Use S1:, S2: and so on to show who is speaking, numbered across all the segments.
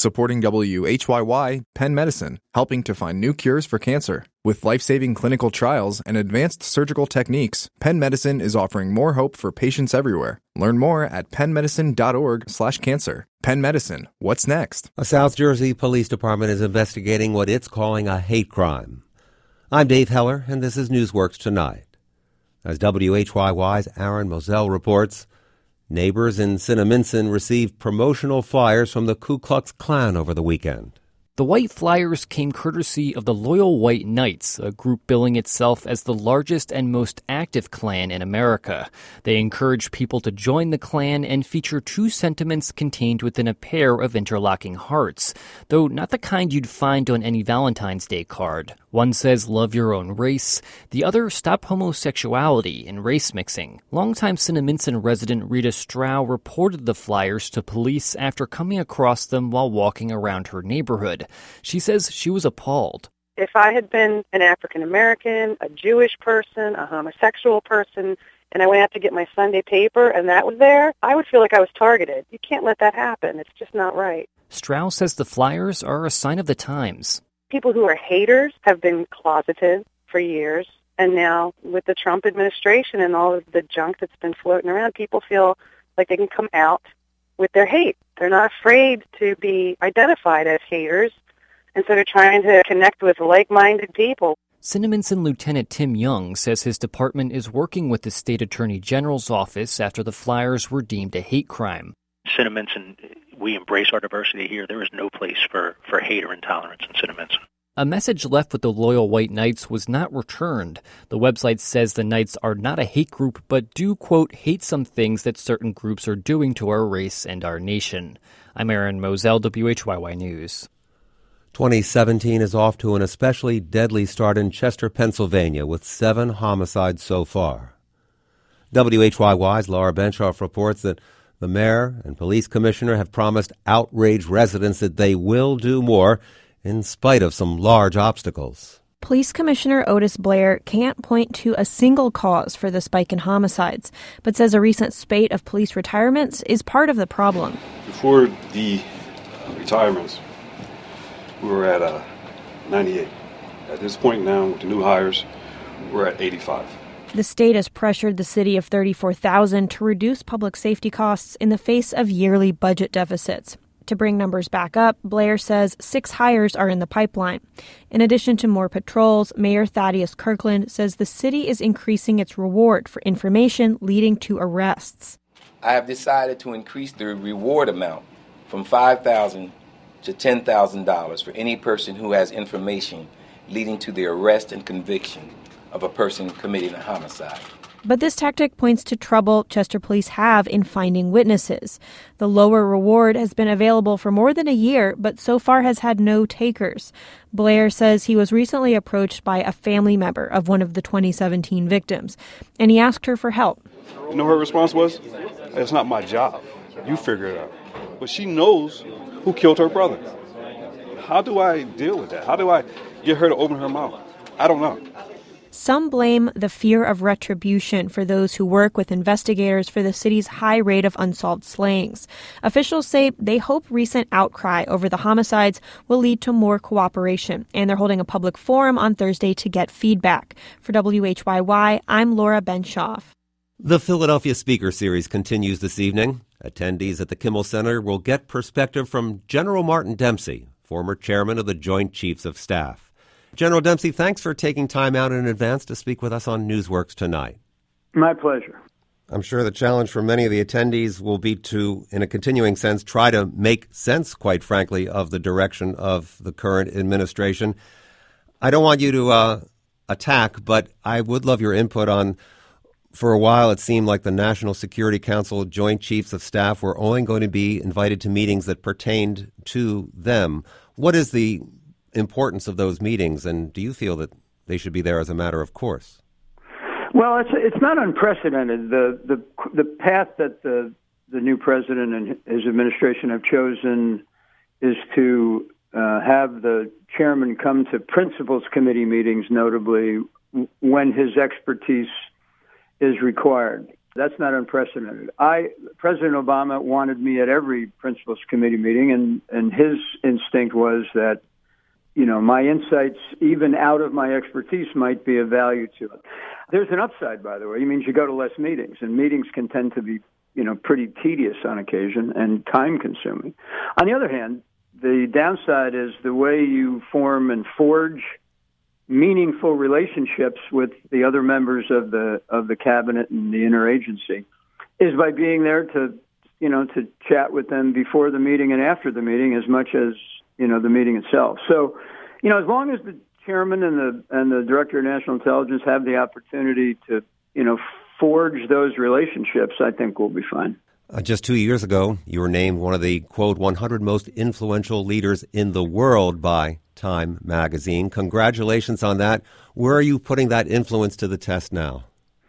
S1: Supporting WHYY, Penn Medicine, helping to find new cures for cancer. With life-saving clinical trials and advanced surgical techniques, Penn Medicine is offering more hope for patients everywhere. Learn more at pennmedicine.org/cancer. Penn Medicine, what's next?
S2: A South Jersey police department is investigating what it's calling a hate crime. I'm Dave Heller, and this is Newsworks Tonight. As WHYY's Aaron Moselle reports, neighbors in Cinnaminson received promotional flyers from the Ku Klux Klan over the weekend.
S3: The white flyers came courtesy of the Loyal White Knights, a group billing itself as the largest and most active Klan in America. They encourage people to join the Klan and feature two sentiments contained within a pair of interlocking hearts, though not the kind you'd find on any Valentine's Day card. One says, love your own race. The other, stop homosexuality and race mixing. Longtime Cinnaminson resident Rita Strau reported the flyers to police after coming across them while walking around her neighborhood. She says she was appalled.
S4: If I had been an African American, a Jewish person, a homosexual person, and I went out to get my Sunday paper and that was there, I would feel like I was targeted. You can't let that happen. It's just not right.
S3: Strau says the flyers are a sign of the times.
S4: People who are haters have been closeted for years, and now with the Trump administration and all of the junk that's been floating around, people feel like they can come out with their hate. They're not afraid to be identified as haters, and so they're trying to connect with like-minded people.
S3: Cinnaminson Lieutenant Tim Young says his department is working with the state attorney general's office after the flyers were deemed a hate crime.
S5: Cinnaminson, we embrace our diversity here. There is no place for hate or intolerance in Cinnaminson.
S3: A message left with the Loyal White Knights was not returned. The website says the Knights are not a hate group, but do, quote, hate some things that certain groups are doing to our race and our nation. I'm Aaron Moselle, WHYY News.
S2: 2017 is off to an especially deadly start in Chester, Pennsylvania, with 7 homicides so far. WHYY's Laura Benshoff reports that the mayor and police commissioner have promised outraged residents that they will do more in spite of some large obstacles.
S6: Police Commissioner Otis Blair can't point to a single cause for the spike in homicides, but says a recent spate of police retirements is part of the problem.
S7: Before the retirements, we were at 98. At this point now, with the new hires, we're at 85.
S6: The state has pressured the city of 34,000 to reduce public safety costs in the face of yearly budget deficits. To bring numbers back up, Blair says 6 hires are in the pipeline. In addition to more patrols, Mayor Thaddeus Kirkland says the city is increasing its reward for information leading to arrests.
S8: I have decided to increase the reward amount from $5,000 to $10,000 for any person who has information leading to the arrest and conviction of a person committing a homicide.
S6: But this tactic points to trouble Chester police have in finding witnesses. The lower reward has been available for more than a year, but so far has had no takers. Blair says he was recently approached by a family member of one of the 2017 victims, and he asked her for help.
S7: You know her response was, "It's not my job. You figure it out." But she knows who killed her brother. How do I deal with that? How do I get her to open her mouth? I don't know.
S6: Some blame the fear of retribution for those who work with investigators for the city's high rate of unsolved slayings. Officials say they hope recent outcry over the homicides will lead to more cooperation, and they're holding a public forum on Thursday to get feedback. For WHYY, I'm Laura Benshoff.
S2: The Philadelphia Speaker Series continues this evening. Attendees at the Kimmel Center will get perspective from General Martin Dempsey, former chairman of the Joint Chiefs of Staff. General Dempsey, thanks for taking time out in advance to speak with us on Newsworks tonight.
S9: My pleasure.
S2: I'm sure the challenge for many of the attendees will be to, in a continuing sense, try to make sense, quite frankly, of the direction of the current administration. I don't want you to attack, but I would love your input on, for a while it seemed like the National Security Council Joint Chiefs of Staff were only going to be invited to meetings that pertained to them. What is the importance of those meetings, and do you feel that they should be there as a matter of course?
S9: Well, it's not unprecedented. The path that the new president and his administration have chosen is to have the chairman come to principals committee meetings, notably when his expertise is required. That's not unprecedented. President Obama wanted me at every principals committee meeting, and his instinct was that, my insights, even out of my expertise, might be of value to it. There's an upside, by the way. It means you go to less meetings, and meetings can tend to be, pretty tedious on occasion and time-consuming. On the other hand, the downside is the way you form and forge meaningful relationships with the other members of the cabinet and the interagency is by being there to chat with them before the meeting and after the meeting as much as the meeting itself. So, as long as the chairman and the director of national intelligence have the opportunity to forge those relationships, I think we'll be fine.
S2: Just 2 years ago, you were named one of the, quote, 100 most influential leaders in the world by Time magazine. Congratulations on that. Where are you putting that influence to the test now?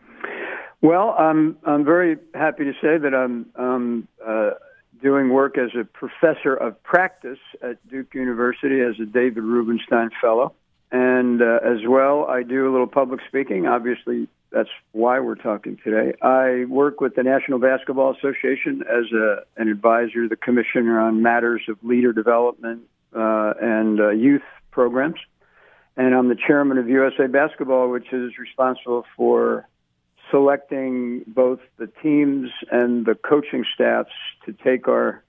S9: Well, I'm very happy to say that I'm doing work as a professor of practice at Duke University as a David Rubenstein Fellow. And as well, I do a little public speaking. Obviously, that's why we're talking today. I work with the National Basketball Association as an advisor to the commissioner on matters of leader development and youth programs. And I'm the chairman of USA Basketball, which is responsible for selecting both the teams and the coaching staffs to take our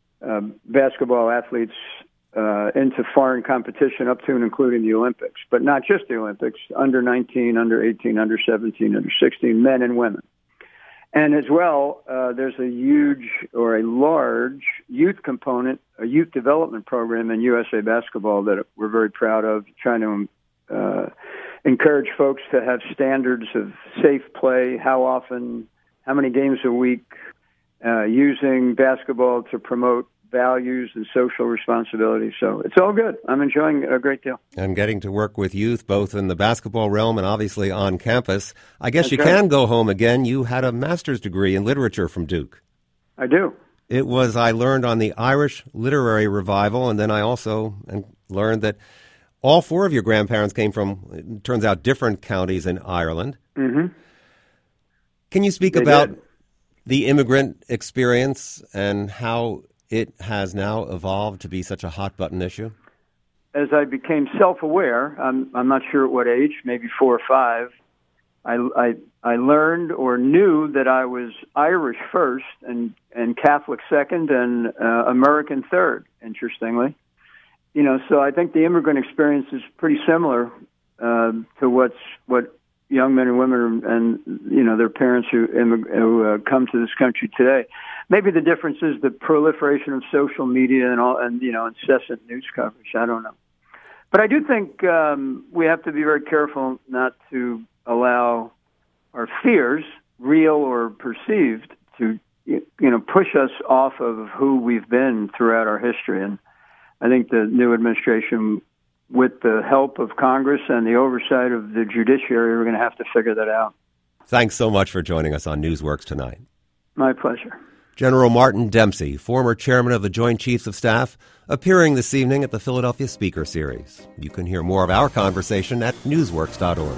S9: basketball athletes into foreign competition up to and including the Olympics, but not just the Olympics, under 19, under 18, under 17, under 16, men and women. And as well, there's a large youth component, a youth development program in USA Basketball that we're very proud of, trying to encourage folks to have standards of safe play, how often, how many games a week, using basketball to promote values and social responsibility. So it's all good. I'm enjoying it a great deal.
S2: And getting to work with youth, both in the basketball realm and obviously on campus. I guess you can go home again. You had a master's degree in literature from Duke.
S9: I do.
S2: It was, I learned, on the Irish literary revival, and then I also learned that all four of your grandparents came from, it turns out, different counties in Ireland.
S9: Mm-hmm.
S2: Can you speak about the immigrant experience and how it has now evolved to be such a hot-button issue?
S9: As I became self-aware, I'm not sure at what age, maybe 4 or 5, I learned or knew that I was Irish first and Catholic second and American third, interestingly. So I think the immigrant experience is pretty similar to what young men and women and their parents who come to this country today. Maybe the difference is the proliferation of social media and incessant news coverage. I don't know, but I do think we have to be very careful not to allow our fears, real or perceived, to push us off of who we've been throughout our history. And I think the new administration, with the help of Congress and the oversight of the judiciary, we're going to have to figure that out.
S2: Thanks so much for joining us on Newsworks tonight.
S9: My pleasure. General
S2: Martin Dempsey, former chairman of the Joint Chiefs of Staff, appearing this evening at the Philadelphia Speaker Series. You can hear more of our conversation at newsworks.org.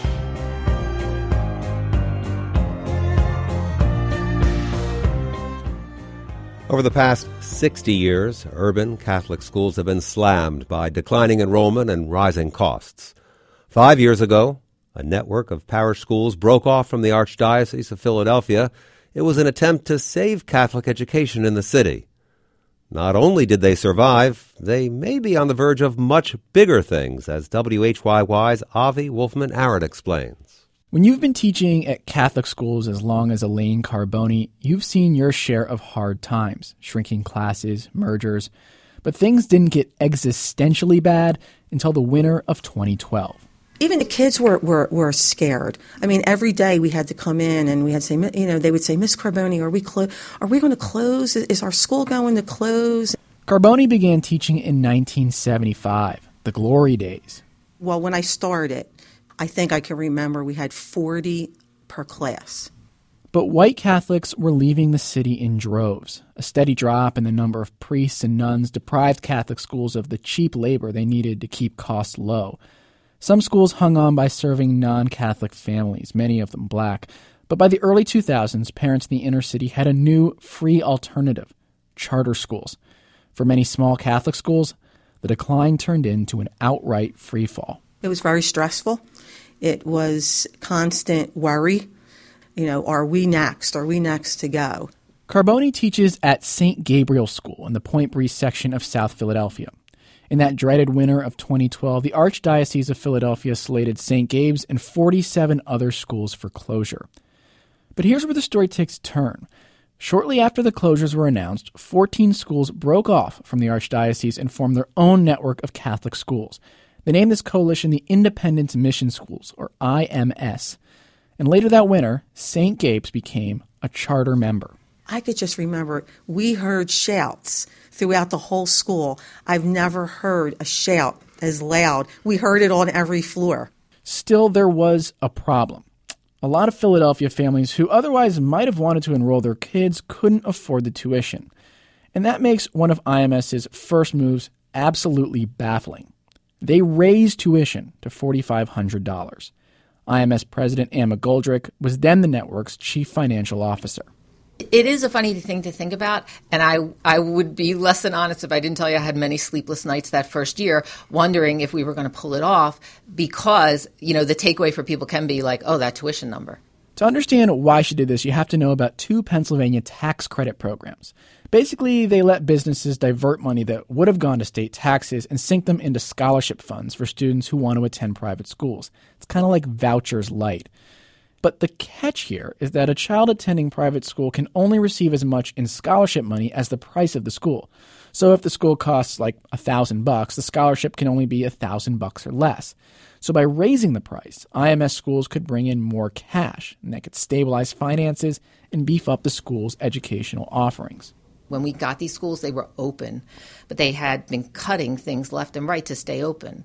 S2: Over the past 60 years, urban Catholic schools have been slammed by declining enrollment and rising costs. 5 years ago, a network of parish schools broke off from the Archdiocese of Philadelphia. It was an attempt to save Catholic education in the city. Not only did they survive, they may be on the verge of much bigger things, as WHYY's Avi Wolfman-Arent explains.
S10: When you've been teaching at Catholic schools as long as Elaine Carboni, you've seen your share of hard times, shrinking classes, mergers. But things didn't get existentially bad until the winter of 2012.
S11: Even the kids were scared. I mean, every day we had to come in and we had to say, they would say, Miss Carboni, are we going to close? Is our school going to close?
S10: Carboni began teaching in 1975, the glory days.
S11: Well, when I started, I think I can remember we had 40 per class.
S10: But white Catholics were leaving the city in droves. A steady drop in the number of priests and nuns deprived Catholic schools of the cheap labor they needed to keep costs low. Some schools hung on by serving non-Catholic families, many of them black, But by the early 2000s, parents in the inner city had a new, free alternative, charter schools. For many small Catholic schools, the decline turned into an outright free fall.
S11: It was very stressful. It was constant worry. Are we next? Are we next to go?
S10: Carboni teaches at St. Gabriel School in the Point Breeze section of South Philadelphia. In that dreaded winter of 2012, the Archdiocese of Philadelphia slated St. Gabe's and 47 other schools for closure. But here's where the story takes a turn. Shortly after the closures were announced, 14 schools broke off from the Archdiocese and formed their own network of Catholic schools. They named this coalition the Independent Mission Schools, or IMS. And later that winter, St. Gabe's became a charter member.
S11: I could just remember we heard shouts throughout the whole school. I've never heard a shout as loud. We heard it on every floor.
S10: Still, there was a problem. A lot of Philadelphia families who otherwise might have wanted to enroll their kids couldn't afford the tuition. And that makes one of IMS's first moves absolutely baffling. They raised tuition to $4,500. IMS President Ann McGoldrick was then the network's chief financial officer.
S12: It is a funny thing to think about, and I would be less than honest if I didn't tell you I had many sleepless nights that first year wondering if we were going to pull it off because, the takeaway for people can be like, oh, that tuition number.
S10: To understand why she did this, you have to know about two Pennsylvania tax credit programs. Basically, they let businesses divert money that would have gone to state taxes and sink them into scholarship funds for students who want to attend private schools. It's kind of like vouchers light. But the catch here is that a child attending private school can only receive as much in scholarship money as the price of the school. So if the school costs like $1,000, the scholarship can only be $1,000 or less. So by raising the price, IMS schools could bring in more cash, and that could stabilize finances and beef up the school's educational offerings.
S12: When we got these schools, they were open, but they had been cutting things left and right to stay open.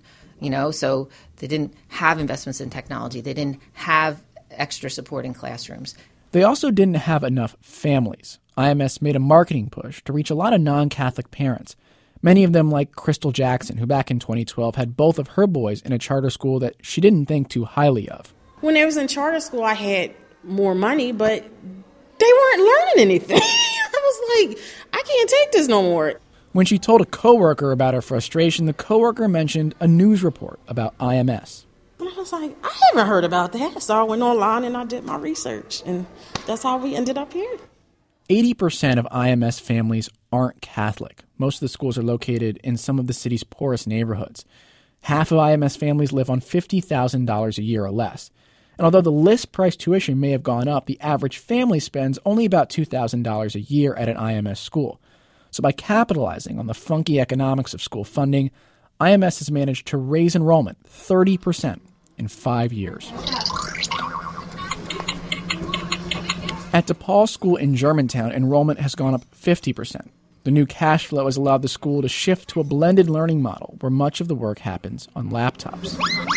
S12: So they didn't have investments in technology. They didn't have extra support in classrooms.
S10: They also didn't have enough families. IMS made a marketing push to reach a lot of non-Catholic parents, many of them like Crystal Jackson, who back in 2012 had both of her boys in a charter school that she didn't think too highly of.
S13: When I was in charter school, I had more money, but they weren't learning anything. I was like, I can't take this no more.
S10: When she told a coworker about her frustration, the coworker mentioned a news report about IMS.
S13: And I was like, I haven't heard about that. So I went online and I did my research, and that's how we ended up here.
S10: 80% of IMS families aren't Catholic. Most of the schools are located in some of the city's poorest neighborhoods. Half of IMS families live on $50,000 a year or less. And although the list price tuition may have gone up, the average family spends only about $2,000 a year at an IMS school. So by capitalizing on the funky economics of school funding, IMS has managed to raise enrollment 30% in 5 years. At DePaul School in Germantown, enrollment has gone up 50%. The new cash flow has allowed the school to shift to a blended learning model where much of the work happens on laptops.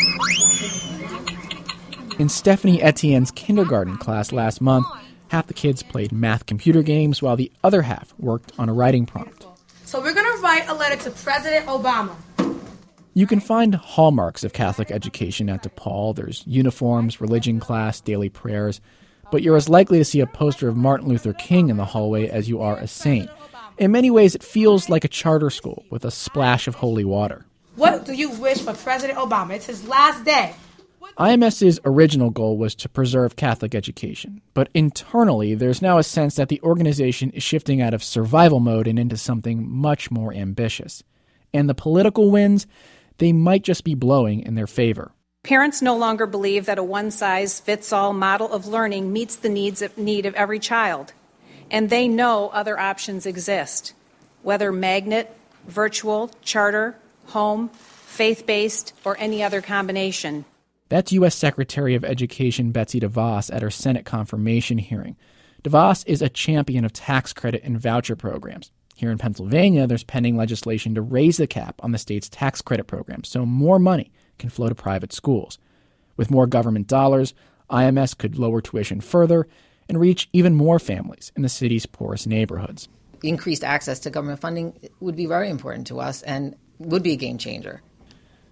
S10: In Stephanie Etienne's kindergarten class last month, half the kids played math computer games while the other half worked on a writing prompt.
S14: So we're going to write a letter to President Obama.
S10: You can find hallmarks of Catholic education at DePaul. There's uniforms, religion class, daily prayers. But you're as likely to see a poster of Martin Luther King in the hallway as you are a saint. In many ways, it feels like a charter school with a splash of holy water.
S14: What do you wish for President Obama? It's his last day.
S10: IMS's original goal was to preserve Catholic education. But internally, there's now a sense that the organization is shifting out of survival mode and into something much more ambitious. And the political winds, they might just be blowing in their favor.
S15: Parents no longer believe that a one-size-fits-all model of learning meets the need of every child. And they know other options exist, whether magnet, virtual, charter, home, faith-based, or any other combination.
S10: That's U.S. Secretary of Education Betsy DeVos at her Senate confirmation hearing. DeVos is a champion of tax credit and voucher programs. Here in Pennsylvania, there's pending legislation to raise the cap on the state's tax credit program so more money can flow to private schools. With more government dollars, IMS could lower tuition further and reach even more families in the city's poorest neighborhoods.
S12: Increased access to government funding would be very important to us and would be a game changer.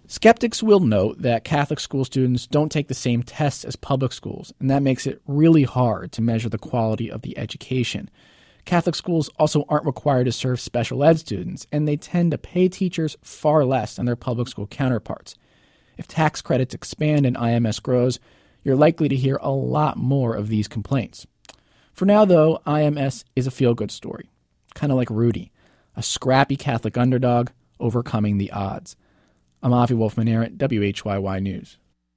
S10: Skeptics will note that Catholic school students don't take the same tests as public schools, and that makes it really hard to measure the quality of the education. Catholic schools also aren't required to serve special ed students, and they tend to pay teachers far less than their public school counterparts. If tax credits expand and IMS grows, you're likely to hear a lot more of these complaints. For now, though, IMS is a feel-good story, kind of like Rudy, a scrappy Catholic underdog overcoming the odds. I'm Avi Wolfman-Arent, WHYY News.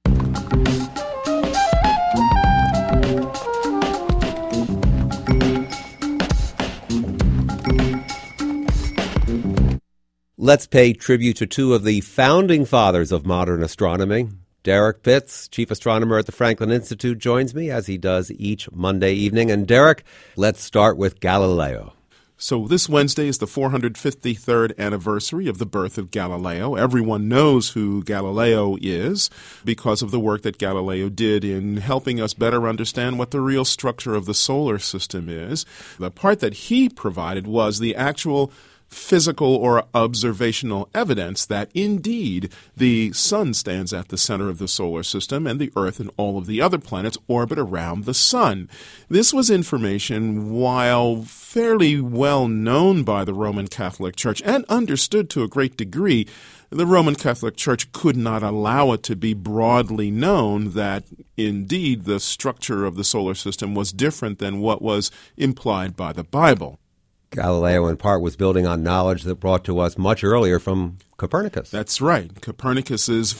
S2: Let's pay tribute to two of the founding fathers of modern astronomy. Derek Pitts, chief astronomer at the Franklin Institute, joins me as he does each Monday evening. And Derek, let's start with Galileo.
S16: So this Wednesday is the 453rd anniversary of the birth of Galileo. Everyone knows who Galileo is because of the work that Galileo did in helping us better understand what the real structure of the solar system is. The part that he provided was the actual physical or observational evidence that indeed the sun stands at the center of the solar system and the Earth and all of the other planets orbit around the sun. This was information, while fairly well known by the Roman Catholic Church and understood to a great degree, the Roman Catholic Church could not allow it to be broadly known that indeed the structure of the solar system was different than what was implied by the Bible.
S2: Galileo, in part, was building on knowledge that brought to us much earlier from Copernicus.
S16: That's right. Copernicus's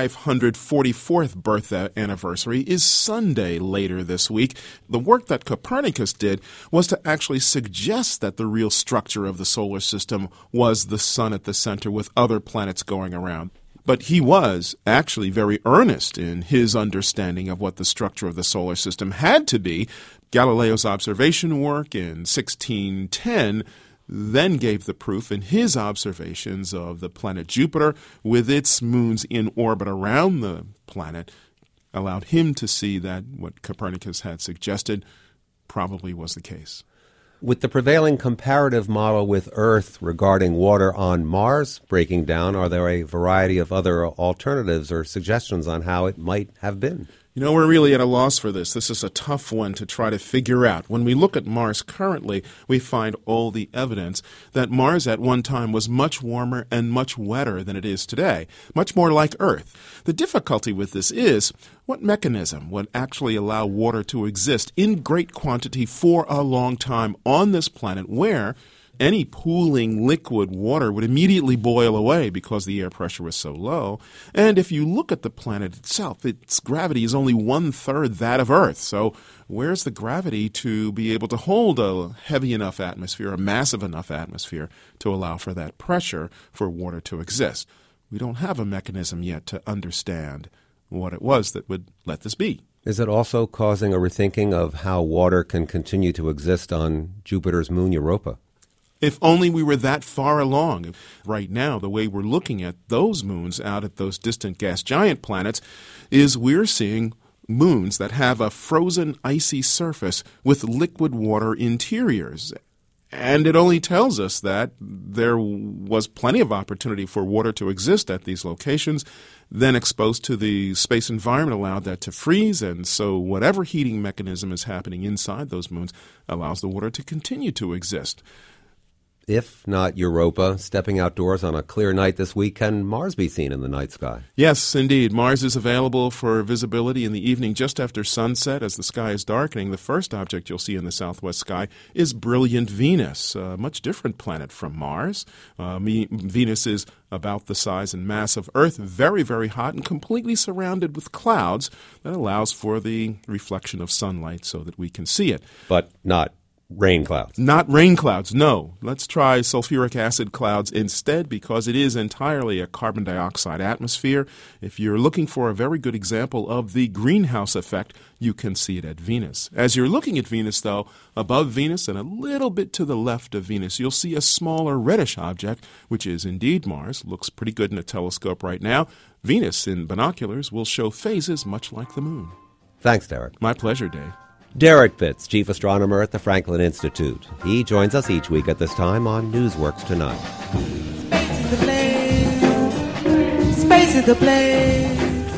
S16: 544th birth anniversary is Sunday later this week. The work that Copernicus did was to actually suggest that the real structure of the solar system was the sun at the center with other planets going around. But he was actually very earnest in his understanding of what the structure of the solar system had to be. Galileo's observation work in 1610 then gave the proof in his observations of the planet Jupiter with its moons in orbit around the planet, allowed him to see that what Copernicus had suggested probably was the case.
S2: With the prevailing comparative model with Earth regarding water on Mars breaking down, are there a variety of other alternatives or suggestions on how it might have been?
S16: You know, we're really at a loss for this. This is a tough one to try to figure out. When we look at Mars currently, we find all the evidence that Mars at one time was much warmer and much wetter than it is today, much more like Earth. The difficulty with this is, what mechanism would actually allow water to exist in great quantity for a long time on this planet where any pooling liquid water would immediately boil away because the air pressure was so low. And if you look at the planet itself, its gravity is only 1/3 that of Earth. So where's the gravity to be able to hold a heavy enough atmosphere, a massive enough atmosphere to allow for that pressure for water to exist? We don't have a mechanism yet to understand what it was that would let this be.
S2: Is it also causing a rethinking of how water can continue to exist on Jupiter's moon Europa?
S16: If only we were that far along. Right now, the way we're looking at those moons out at those distant gas giant planets is we're seeing moons that have a frozen, icy surface with liquid water interiors. And it only tells us that there was plenty of opportunity for water to exist at these locations, then exposed to the space environment allowed that to freeze, and so whatever heating mechanism is happening inside those moons allows the water to continue to exist.
S2: If not Europa, stepping outdoors on a clear night this week, can Mars be seen in the night sky?
S16: Yes, indeed. Mars is available for visibility in the evening just after sunset as the sky is darkening. The first object you'll see in the southwest sky is brilliant Venus, a much different planet from Mars. Venus is about the size and mass of Earth, very, very hot and completely surrounded with clouds that allows for the reflection of sunlight so that we can see it.
S2: But not rain clouds.
S16: Not rain clouds, no. Let's try sulfuric acid clouds instead because it is entirely a carbon dioxide atmosphere. If you're looking for a very good example of the greenhouse effect, you can see it at Venus. As you're looking at Venus, though, above Venus and a little bit to the left of Venus, you'll see a smaller reddish object, which is indeed Mars. Looks pretty good in a telescope right now. Venus, in binoculars, will show phases much like the moon.
S2: Thanks, Derek.
S16: My pleasure, Dave.
S2: Derek Pitts, chief astronomer at the Franklin Institute. He joins us each week at this time on Newsworks Tonight.
S17: Space is the place. Space is the place.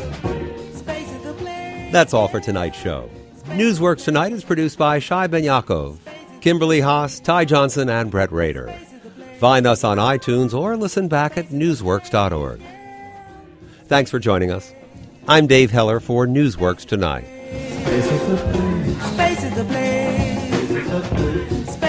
S2: That's all for tonight's show. Newsworks Tonight is produced by Shai Ben Yaakov, Kimberly Haas, Ty Johnson, and Brett Rader. Find us on iTunes or listen back at newsworks.org. Thanks for joining us. I'm Dave Heller for Newsworks Tonight.
S17: Space is the place. Space is the place.